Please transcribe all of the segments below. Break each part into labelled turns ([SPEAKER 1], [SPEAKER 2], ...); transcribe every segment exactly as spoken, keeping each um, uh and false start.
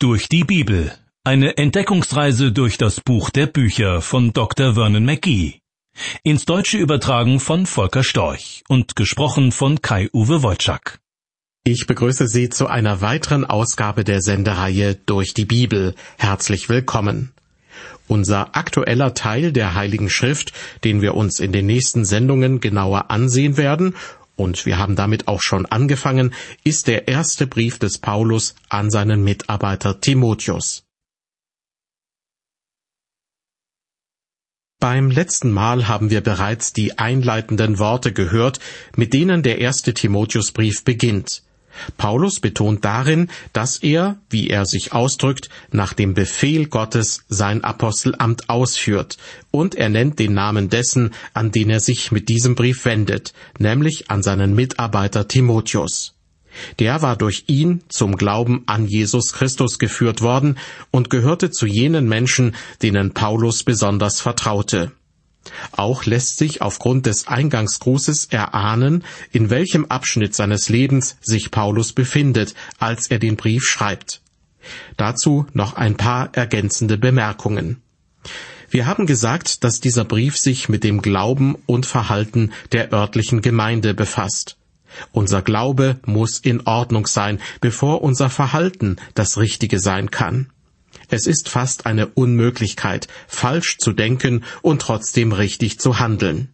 [SPEAKER 1] durch die Bibel. Eine Entdeckungsreise durch das Buch der Bücher von Doktor Vernon McGee. Ins Deutsche übertragen von Volker Storch und gesprochen von Kai-Uwe Wojczak.
[SPEAKER 2] Ich begrüße Sie zu einer weiteren Ausgabe der Sendereihe Durch die Bibel. Herzlich willkommen. Unser aktueller Teil der Heiligen Schrift, den wir uns in den nächsten Sendungen genauer ansehen werden, und wir haben damit auch schon angefangen, ist der erste Brief des Paulus an seinen Mitarbeiter Timotheus. Beim letzten Mal haben wir bereits die einleitenden Worte gehört, mit denen der erste Timotheusbrief beginnt. Paulus betont darin, dass er, wie er sich ausdrückt, nach dem Befehl Gottes sein Apostelamt ausführt, und er nennt den Namen dessen, an den er sich mit diesem Brief wendet, nämlich an seinen Mitarbeiter Timotheus. Der war durch ihn zum Glauben an Jesus Christus geführt worden und gehörte zu jenen Menschen, denen Paulus besonders vertraute. Auch lässt sich aufgrund des Eingangsgrußes erahnen, in welchem Abschnitt seines Lebens sich Paulus befindet, als er den Brief schreibt. Dazu noch ein paar ergänzende Bemerkungen. Wir haben gesagt, dass dieser Brief sich mit dem Glauben und Verhalten der örtlichen Gemeinde befasst. Unser Glaube muss in Ordnung sein, bevor unser Verhalten das Richtige sein kann. Es ist fast eine Unmöglichkeit, falsch zu denken und trotzdem richtig zu handeln.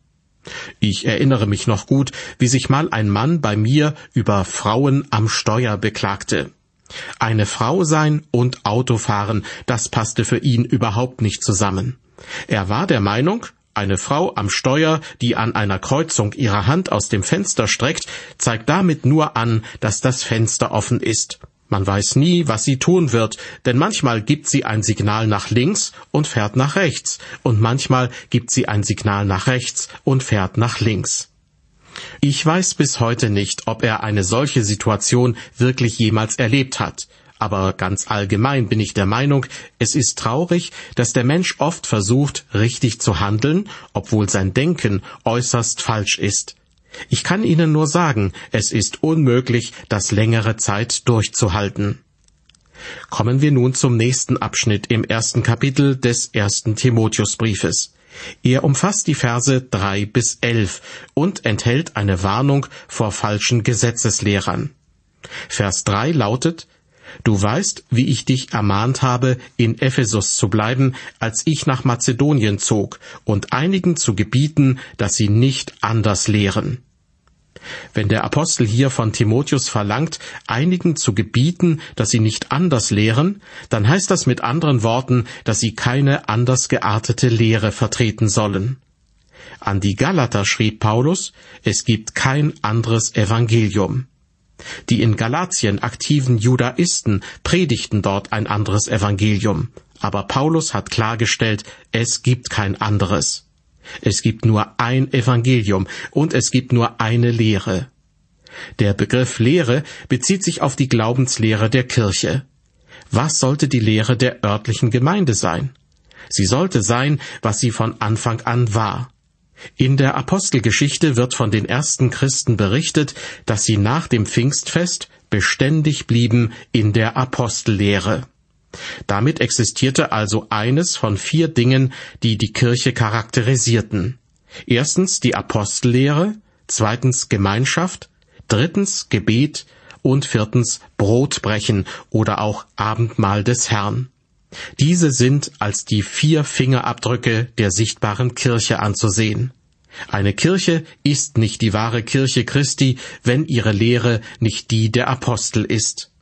[SPEAKER 2] Ich erinnere mich noch gut, wie sich mal ein Mann bei mir über Frauen am Steuer beklagte. Eine Frau sein und Autofahren, das passte für ihn überhaupt nicht zusammen. Er war der Meinung, eine Frau am Steuer, die an einer Kreuzung ihre Hand aus dem Fenster streckt, zeigt damit nur an, dass das Fenster offen ist. Man weiß nie, was sie tun wird, denn manchmal gibt sie ein Signal nach links und fährt nach rechts, und manchmal gibt sie ein Signal nach rechts und fährt nach links. Ich weiß bis heute nicht, ob er eine solche Situation wirklich jemals erlebt hat. Aber ganz allgemein bin ich der Meinung, es ist traurig, dass der Mensch oft versucht, richtig zu handeln, obwohl sein Denken äußerst falsch ist. Ich kann Ihnen nur sagen, es ist unmöglich, das längere Zeit durchzuhalten. Kommen wir nun zum nächsten Abschnitt im ersten Kapitel des ersten Timotheusbriefes. Er umfasst die Verse drei bis elf und enthält eine Warnung vor falschen Gesetzeslehrern. Vers drei lautet: Du weißt, wie ich dich ermahnt habe, in Ephesus zu bleiben, als ich nach Mazedonien zog, und einigen zu gebieten, dass sie nicht anders lehren. Wenn der Apostel hier von Timotheus verlangt, einigen zu gebieten, dass sie nicht anders lehren, dann heißt das mit anderen Worten, dass sie keine anders geartete Lehre vertreten sollen. An die Galater schrieb Paulus, es gibt kein anderes Evangelium. Die in Galatien aktiven Judaisten predigten dort ein anderes Evangelium, aber Paulus hat klargestellt, es gibt kein anderes. Es gibt nur ein Evangelium und es gibt nur eine Lehre. Der Begriff Lehre bezieht sich auf die Glaubenslehre der Kirche. Was sollte die Lehre der örtlichen Gemeinde sein? Sie sollte sein, was sie von Anfang an war. In der Apostelgeschichte wird von den ersten Christen berichtet, dass sie nach dem Pfingstfest beständig blieben in der Apostellehre. Damit existierte also eines von vier Dingen, die die Kirche charakterisierten. Erstens die Apostellehre, zweitens Gemeinschaft, drittens Gebet und viertens Brotbrechen oder auch Abendmahl des Herrn. Diese sind als die vier Fingerabdrücke der sichtbaren Kirche anzusehen. Eine Kirche ist nicht die wahre Kirche Christi, wenn ihre Lehre nicht die der Apostel ist.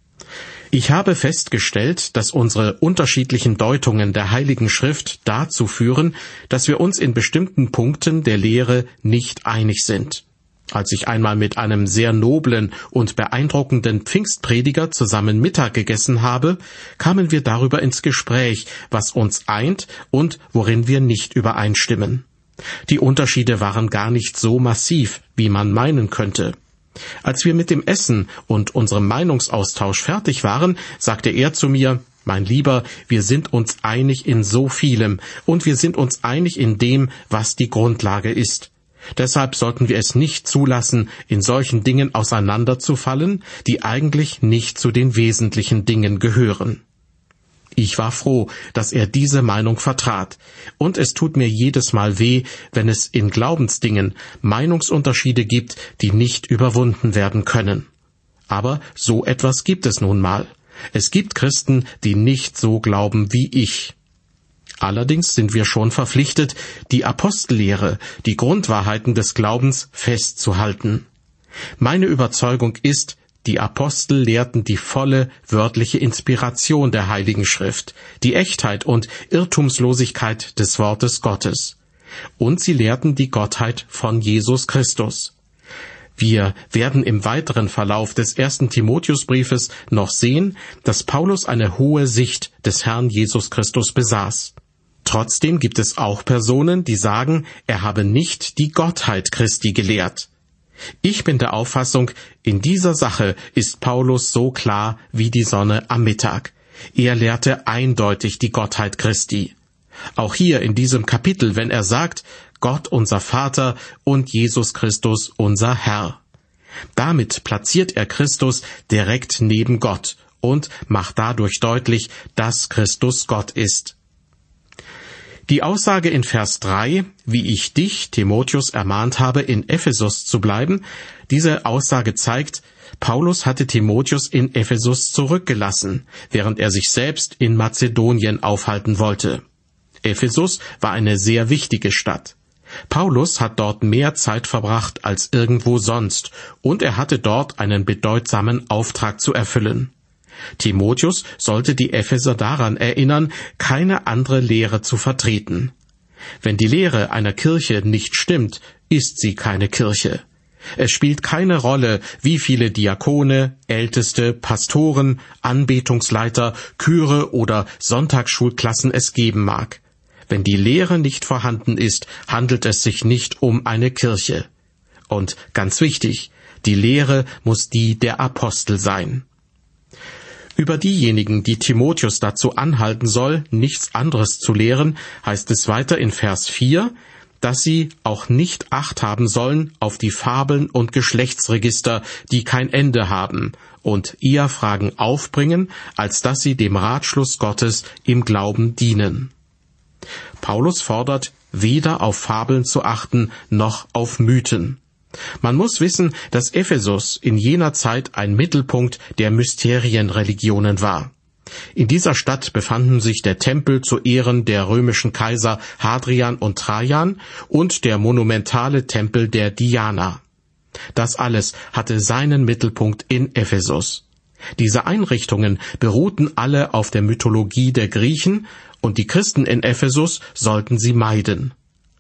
[SPEAKER 2] Ich habe festgestellt, dass unsere unterschiedlichen Deutungen der Heiligen Schrift dazu führen, dass wir uns in bestimmten Punkten der Lehre nicht einig sind. Als ich einmal mit einem sehr noblen und beeindruckenden Pfingstprediger zusammen Mittag gegessen habe, kamen wir darüber ins Gespräch, was uns eint und worin wir nicht übereinstimmen. Die Unterschiede waren gar nicht so massiv, wie man meinen könnte. Als wir mit dem Essen und unserem Meinungsaustausch fertig waren, sagte er zu mir, »Mein Lieber, wir sind uns einig in so vielem, und wir sind uns einig in dem, was die Grundlage ist. Deshalb sollten wir es nicht zulassen, in solchen Dingen auseinanderzufallen, die eigentlich nicht zu den wesentlichen Dingen gehören. Ich war froh, dass er diese Meinung vertrat, und es tut mir jedes Mal weh, wenn es in Glaubensdingen Meinungsunterschiede gibt, die nicht überwunden werden können. Aber so etwas gibt es nun mal. Es gibt Christen, die nicht so glauben wie ich. Allerdings sind wir schon verpflichtet, die Apostellehre, die Grundwahrheiten des Glaubens festzuhalten. Meine Überzeugung ist, die Apostel lehrten die volle wörtliche Inspiration der Heiligen Schrift, die Echtheit und Irrtumslosigkeit des Wortes Gottes. Und sie lehrten die Gottheit von Jesus Christus. Wir werden im weiteren Verlauf des ersten Timotheusbriefes noch sehen, dass Paulus eine hohe Sicht des Herrn Jesus Christus besaß. Trotzdem gibt es auch Personen, die sagen, er habe nicht die Gottheit Christi gelehrt. Ich bin der Auffassung, in dieser Sache ist Paulus so klar wie die Sonne am Mittag. Er lehrte eindeutig die Gottheit Christi. Auch hier in diesem Kapitel, wenn er sagt, Gott unser Vater und Jesus Christus unser Herr. Damit platziert er Christus direkt neben Gott und macht dadurch deutlich, dass Christus Gott ist. Die Aussage in Vers drei, wie ich dich, Timotheus, ermahnt habe, in Ephesus zu bleiben, diese Aussage zeigt, Paulus hatte Timotheus in Ephesus zurückgelassen, während er sich selbst in Mazedonien aufhalten wollte. Ephesus war eine sehr wichtige Stadt. Paulus hat dort mehr Zeit verbracht als irgendwo sonst, und er hatte dort einen bedeutsamen Auftrag zu erfüllen. Timotheus sollte die Epheser daran erinnern, keine andere Lehre zu vertreten. Wenn die Lehre einer Kirche nicht stimmt, ist sie keine Kirche. Es spielt keine Rolle, wie viele Diakone, Älteste, Pastoren, Anbetungsleiter, Chöre oder Sonntagsschulklassen es geben mag. Wenn die Lehre nicht vorhanden ist, handelt es sich nicht um eine Kirche. Und ganz wichtig, die Lehre muss die der Apostel sein. Über diejenigen, die Timotheus dazu anhalten soll, nichts anderes zu lehren, heißt es weiter in Vers vier, dass sie auch nicht Acht haben sollen auf die Fabeln und Geschlechtsregister, die kein Ende haben, und eher Fragen aufbringen, als dass sie dem Ratschluss Gottes im Glauben dienen. Paulus fordert, weder auf Fabeln zu achten, noch auf Mythen. Man muss wissen, dass Ephesus in jener Zeit ein Mittelpunkt der Mysterienreligionen war. In dieser Stadt befanden sich der Tempel zu Ehren der römischen Kaiser Hadrian und Trajan und der monumentale Tempel der Diana. Das alles hatte seinen Mittelpunkt in Ephesus. Diese Einrichtungen beruhten alle auf der Mythologie der Griechen, und die Christen in Ephesus sollten sie meiden.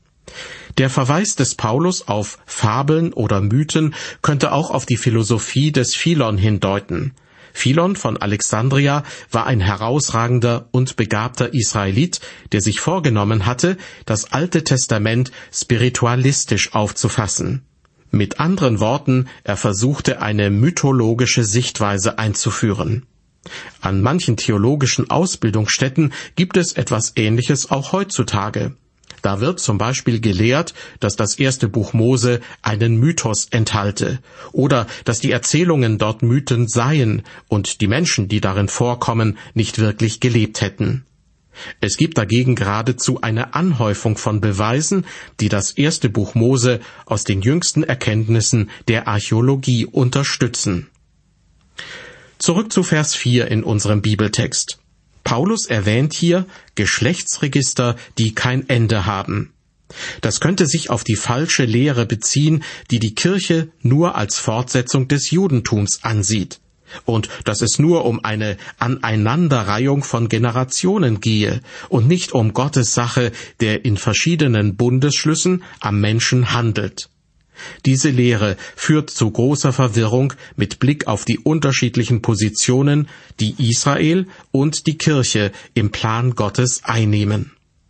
[SPEAKER 2] Der Verweis des Paulus auf Fabeln oder Mythen könnte auch auf die Philosophie des Philon hindeuten. Philon von Alexandria war ein herausragender und begabter Israelit, der sich vorgenommen hatte, das Alte Testament spiritualistisch aufzufassen. Mit anderen Worten, er versuchte eine mythologische Sichtweise einzuführen. An manchen theologischen Ausbildungsstätten gibt es etwas Ähnliches auch heutzutage. Da wird zum Beispiel gelehrt, dass das erste Buch Mose einen Mythos enthalte oder dass die Erzählungen dort Mythen seien und die Menschen, die darin vorkommen, nicht wirklich gelebt hätten. Es gibt dagegen geradezu eine Anhäufung von Beweisen, die das erste Buch Mose aus den jüngsten Erkenntnissen der Archäologie unterstützen. Zurück zu Vers vier in unserem Bibeltext. Paulus erwähnt hier Geschlechtsregister, die kein Ende haben. Das könnte sich auf die falsche Lehre beziehen, die die Kirche nur als Fortsetzung des Judentums ansieht, und dass es nur um eine Aneinanderreihung von Generationen gehe und nicht um Gottes Sache, der in verschiedenen Bundesschlüssen am Menschen handelt. Diese Lehre führt zu großer Verwirrung mit Blick auf die unterschiedlichen Positionen, die Israel und die Kirche im Plan Gottes einnehmen.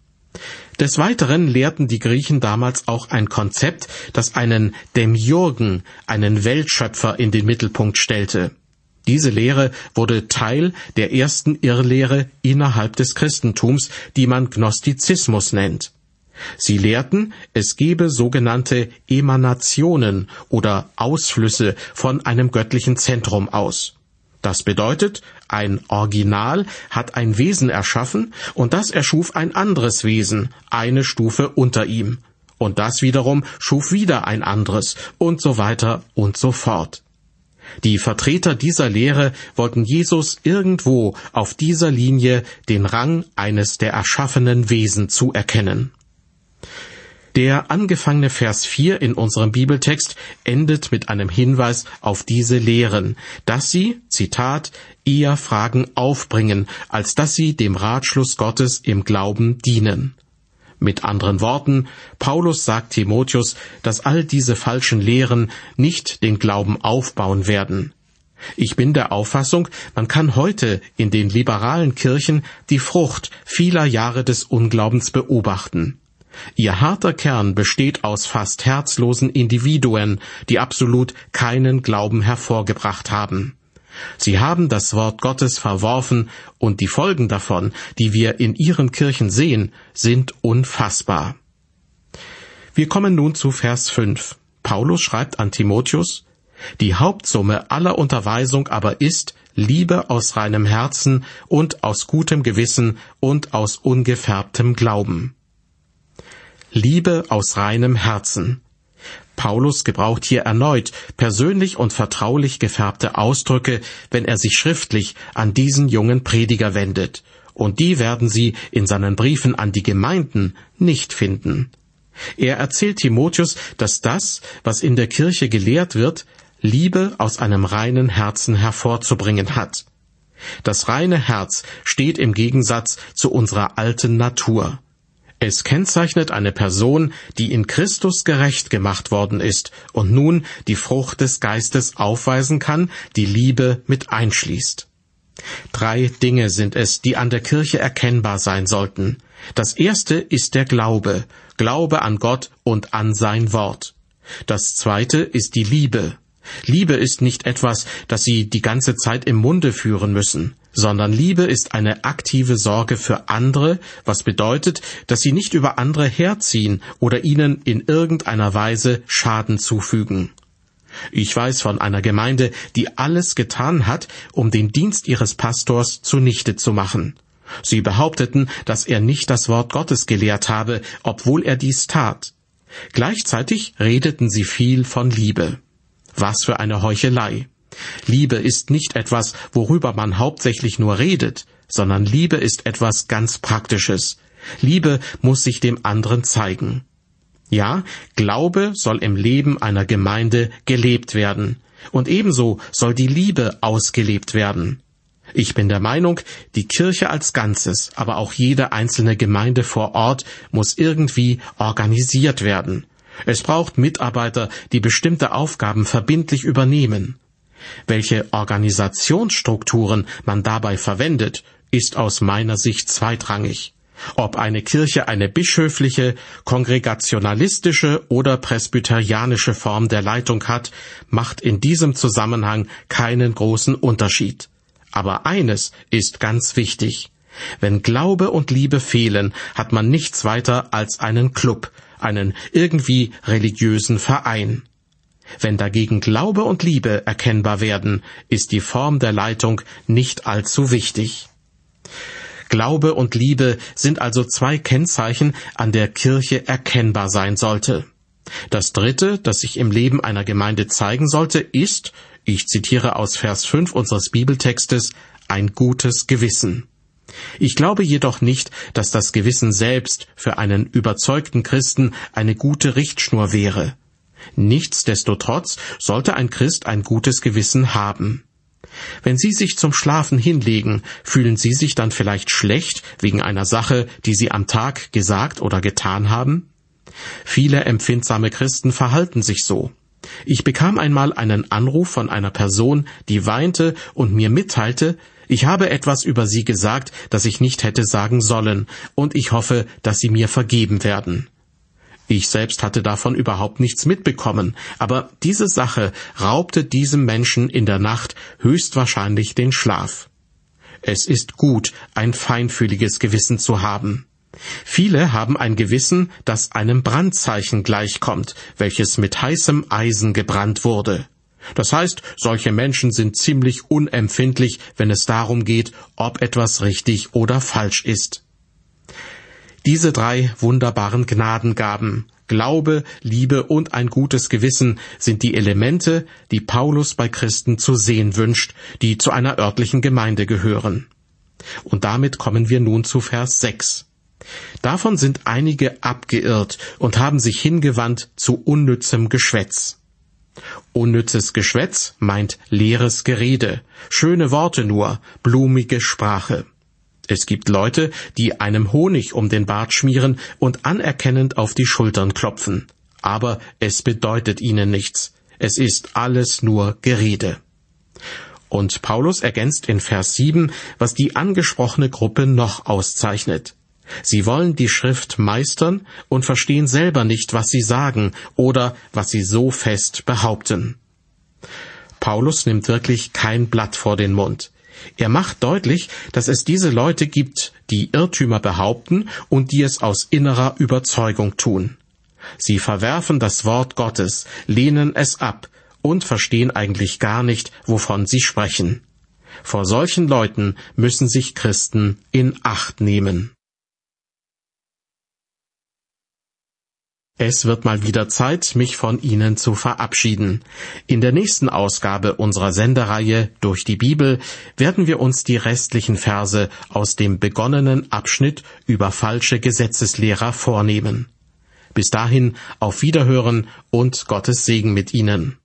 [SPEAKER 2] Des Weiteren lehrten die Griechen damals auch ein Konzept, das einen Demiurgen, einen Weltschöpfer, in den Mittelpunkt stellte. Diese Lehre wurde Teil der ersten Irrlehre innerhalb des Christentums, die man Gnostizismus nennt. Sie lehrten, es gebe sogenannte Emanationen oder Ausflüsse von einem göttlichen Zentrum aus. Das bedeutet, ein Original hat ein Wesen erschaffen und das erschuf ein anderes Wesen, eine Stufe unter ihm. Und das wiederum schuf wieder ein anderes und so weiter und so fort. Die Vertreter dieser Lehre wollten Jesus irgendwo auf dieser Linie den Rang eines der erschaffenen Wesen zuerkennen. Der angefangene Vers vier in unserem Bibeltext endet mit einem Hinweis auf diese Lehren, dass sie, Zitat, eher Fragen aufbringen, als dass sie dem Ratschluss Gottes im Glauben dienen. Mit anderen Worten, Paulus sagt Timotheus, dass all diese falschen Lehren nicht den Glauben aufbauen werden. Ich bin der Auffassung, man kann heute in den liberalen Kirchen die Frucht vieler Jahre des Unglaubens beobachten. Ihr harter Kern besteht aus fast herzlosen Individuen, die absolut keinen Glauben hervorgebracht haben. Sie haben das Wort Gottes verworfen, und die Folgen davon, die wir in ihren Kirchen sehen, sind unfassbar. Wir kommen nun zu Vers fünf. Paulus schreibt an Timotheus: Die Hauptsumme aller Unterweisung aber ist Liebe aus reinem Herzen und aus gutem Gewissen und aus ungefärbtem Glauben. Liebe aus reinem Herzen. Paulus gebraucht hier erneut persönlich und vertraulich gefärbte Ausdrücke, wenn er sich schriftlich an diesen jungen Prediger wendet, und die werden Sie in seinen Briefen an die Gemeinden nicht finden. Er erzählt Timotheus, dass das, was in der Kirche gelehrt wird, Liebe aus einem reinen Herzen hervorzubringen hat. Das reine Herz steht im Gegensatz zu unserer alten Natur. Es kennzeichnet eine Person, die in Christus gerecht gemacht worden ist und nun die Frucht des Geistes aufweisen kann, die Liebe mit einschließt. Drei Dinge sind es, die an der Kirche erkennbar sein sollten. Das erste ist der Glaube, Glaube an Gott und an sein Wort. Das zweite ist die Liebe. Liebe ist nicht etwas, das Sie die ganze Zeit im Munde führen müssen, sondern Liebe ist eine aktive Sorge für andere, was bedeutet, dass Sie nicht über andere herziehen oder ihnen in irgendeiner Weise Schaden zufügen. Ich weiß von einer Gemeinde, die alles getan hat, um den Dienst ihres Pastors zunichte zu machen. Sie behaupteten, dass er nicht das Wort Gottes gelehrt habe, obwohl er dies tat. Gleichzeitig redeten sie viel von Liebe. Was für eine Heuchelei! Liebe ist nicht etwas, worüber man hauptsächlich nur redet, sondern Liebe ist etwas ganz Praktisches. Liebe muss sich dem anderen zeigen. Ja, Glaube soll im Leben einer Gemeinde gelebt werden, und ebenso soll die Liebe ausgelebt werden. Ich bin der Meinung, die Kirche als Ganzes, aber auch jede einzelne Gemeinde vor Ort muss irgendwie organisiert werden. Es braucht Mitarbeiter, die bestimmte Aufgaben verbindlich übernehmen. Welche Organisationsstrukturen man dabei verwendet, ist aus meiner Sicht zweitrangig. Ob eine Kirche eine bischöfliche, kongregationalistische oder presbyterianische Form der Leitung hat, macht in diesem Zusammenhang keinen großen Unterschied. Aber eines ist ganz wichtig. Wenn Glaube und Liebe fehlen, hat man nichts weiter als einen Club, einen irgendwie religiösen Verein. Wenn dagegen Glaube und Liebe erkennbar werden, ist die Form der Leitung nicht allzu wichtig. Glaube und Liebe sind also zwei Kennzeichen, an der Kirche erkennbar sein sollte. Das dritte, das sich im Leben einer Gemeinde zeigen sollte, ist, ich zitiere aus Vers fünf unseres Bibeltextes, ein gutes Gewissen. Ich glaube jedoch nicht, dass das Gewissen selbst für einen überzeugten Christen eine gute Richtschnur wäre. Nichtsdestotrotz sollte ein Christ ein gutes Gewissen haben. Wenn Sie sich zum Schlafen hinlegen, fühlen Sie sich dann vielleicht schlecht wegen einer Sache, die Sie am Tag gesagt oder getan haben? Viele empfindsame Christen verhalten sich so. Ich bekam einmal einen Anruf von einer Person, die weinte und mir mitteilte, ich habe etwas über sie gesagt, das ich nicht hätte sagen sollen, und ich hoffe, dass sie mir vergeben werden. Ich selbst hatte davon überhaupt nichts mitbekommen, aber diese Sache raubte diesem Menschen in der Nacht höchstwahrscheinlich den Schlaf. Es ist gut, ein feinfühliges Gewissen zu haben. Viele haben ein Gewissen, das einem Brandzeichen gleichkommt, welches mit heißem Eisen gebrannt wurde. Das heißt, solche Menschen sind ziemlich unempfindlich, wenn es darum geht, ob etwas richtig oder falsch ist. Diese drei wunderbaren Gnadengaben, Glaube, Liebe und ein gutes Gewissen, sind die Elemente, die Paulus bei Christen zu sehen wünscht, die zu einer örtlichen Gemeinde gehören. Und damit kommen wir nun zu Vers sechs. Davon sind einige abgeirrt und haben sich hingewandt zu unnützem Geschwätz. Unnützes Geschwätz meint leeres Gerede, schöne Worte nur, blumige Sprache. Es gibt Leute, die einem Honig um den Bart schmieren und anerkennend auf die Schultern klopfen. Aber es bedeutet ihnen nichts. Es ist alles nur Gerede. Und Paulus ergänzt in Vers sieben, was die angesprochene Gruppe noch auszeichnet. Sie wollen die Schrift meistern und verstehen selber nicht, was sie sagen oder was sie so fest behaupten. Paulus nimmt wirklich kein Blatt vor den Mund. Er macht deutlich, dass es diese Leute gibt, die Irrtümer behaupten und die es aus innerer Überzeugung tun. Sie verwerfen das Wort Gottes, lehnen es ab und verstehen eigentlich gar nicht, wovon sie sprechen. Vor solchen Leuten müssen sich Christen in Acht nehmen. Es wird mal wieder Zeit, mich von Ihnen zu verabschieden. In der nächsten Ausgabe unserer Sendereihe Durch die Bibel werden wir uns die restlichen Verse aus dem begonnenen Abschnitt über falsche Gesetzeslehrer vornehmen. Bis dahin auf Wiederhören und Gottes Segen mit Ihnen.